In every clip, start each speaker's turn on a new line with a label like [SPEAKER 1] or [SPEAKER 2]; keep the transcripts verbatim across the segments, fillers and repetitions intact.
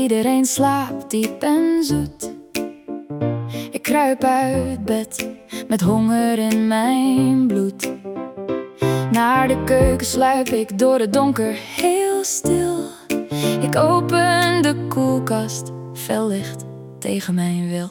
[SPEAKER 1] Iedereen slaapt diep en zoet. Ik kruip uit bed met honger in mijn bloed. Naar de keuken sluip ik door het donker heel stil. Ik open de koelkast, fel licht tegen mijn wil.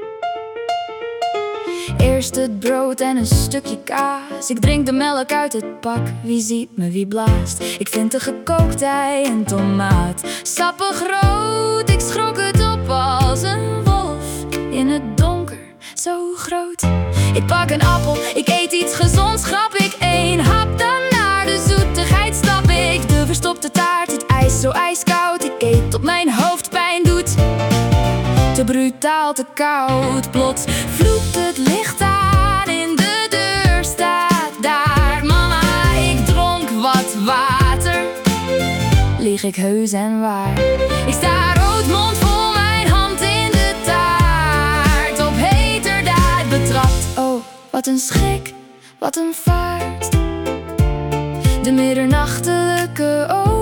[SPEAKER 1] Eerst het brood en een stukje kaas. Ik drink de melk uit het pak, wie ziet me, wie blaast. Ik vind een gekookt ei en tomaat, sappig rood. Ik schrok het op als een wolf in het donker, zo groot. Ik pak een appel, ik eet iets gezonds, grap ik één hap. Dan naar de zoetigheid stap ik, de verstopte taart, het ijs zo ijskoud. Ik eet tot mijn hoofd pijn doet, te brutaal, te koud. Plots vloekt het licht aan, in de deur staat daar mama. Ik dronk wat water, lieg ik heus en waar. Ik sta rood, mond vol, mijn hand in de taart, op heterdaad betrapt. Oh, wat een schrik, wat een vaart. De middernachtelijke ogen